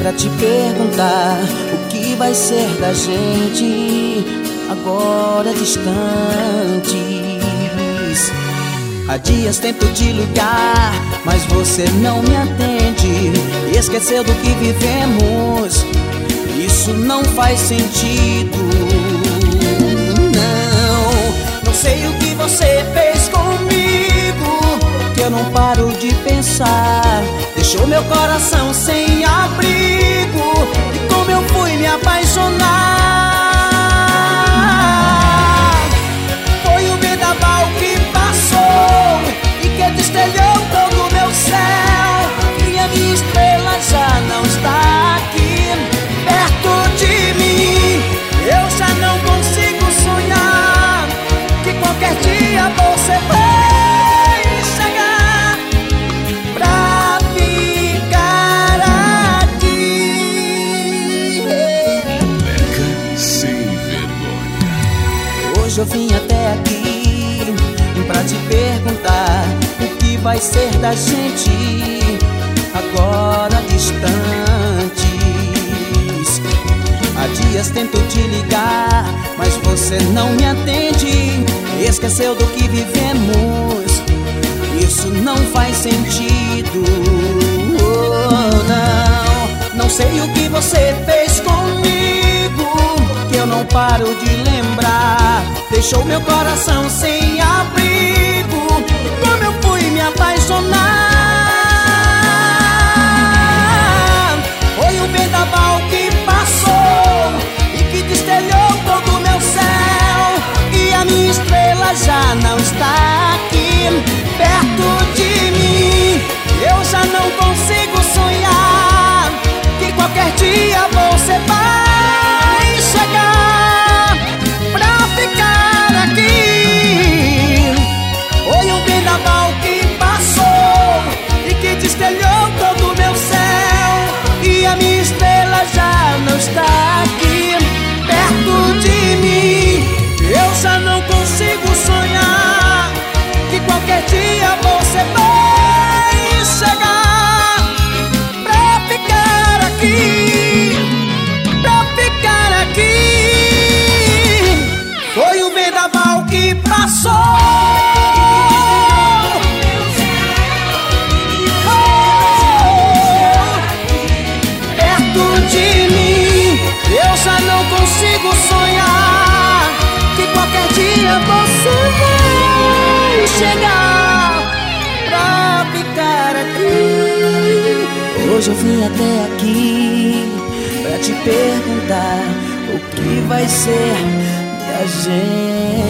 pra te perguntar o que vai ser da gente agora distantes. Há dias tento te ligar, mas você não me atende. Esqueceu do que vivemos, isso não faz sentido. Não sei o que você fez comigo, que eu não paro de pensar. Deixou meu coração sem abrigo, e como eu fui me apaixonar. Foi o vendaval que passou e que destrelhou todo o meu céu, e a minha estrela já não está aqui perto de mim. Eu já não consigo sonhar que qualquer dia você vai chegar pra ficar aqui. Beca sem vergonha. Hoje eu vim até aqui pra te perguntar o que vai ser da gente agora distantes. Há dias tento te ligar, mas você não me atende. Esqueceu do que vivemos, isso não faz sentido. Não sei o que você fez comigo, que eu não paro de lembrar. Deixou meu coração sem abrigo, como eu fui me apaixonar. Foi o vendaval que passou e que destrelhou todo o meu céu, e a minha estrela já não está aqui perto de mim. Eu já não consigo sonhar que qualquer dia você vai chegar pra ficar aqui. Foi um vendaval que passou e que destrelhou todo o meu céu, e a minha estrela já não está aqui perto de mim. Eu já não consigo sonhar que qualquer dia você vai chegar pra ficar aqui, pra ficar aqui. Foi o vendaval que passou perto de mim. Eu já não consigo sonhar que qualquer dia você vai chegar pra ficar aqui. Hoje eu vim até aqui pra te perguntar o que vai ser da gente